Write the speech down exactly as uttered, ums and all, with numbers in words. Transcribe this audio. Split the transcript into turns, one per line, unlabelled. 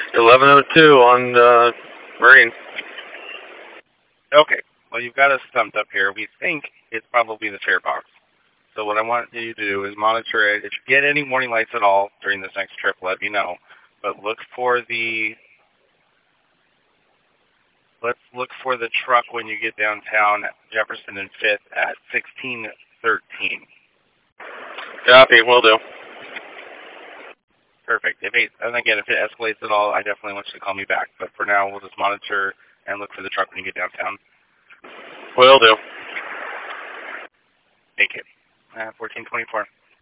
eleven oh two on uh, Marine.
Okay, well, you've got us stumped up here. We think it's probably the fare box. So what I want you to do is monitor it. If you get any warning lights at all during this next trip, let me know. But look for the let's look for the truck when you get downtown Jefferson and Fifth at sixteen thirteen.
Copy, will do.
Perfect. If it, and again, if it escalates at all, I definitely want you to call me back. But for now, we'll just monitor and look for the truck when you get downtown.
Will do.
Take it. Uh, fourteen twenty-four.